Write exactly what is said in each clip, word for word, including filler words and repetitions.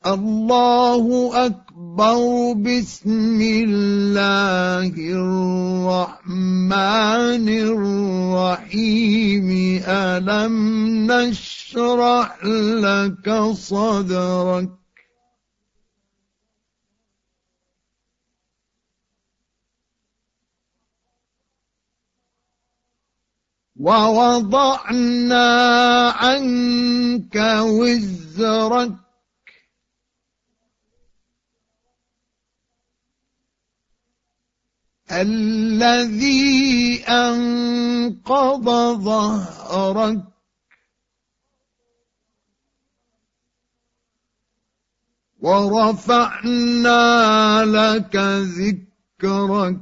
الله أكبر. بسم الله الرحمن الرحيم. ألم نشرح لك صدرك ووضعنا عنك وزرك الذي أنقض ظهرك ورفعنا لك ذكرك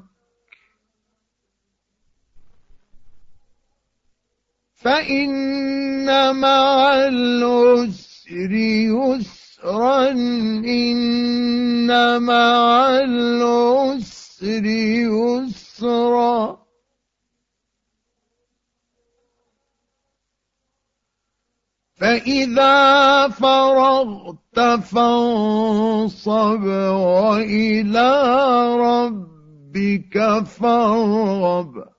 فإن مع العسر يسرا إن مع العسر يسرا فإذا فرغت فانصب وإلى ربك فارغب.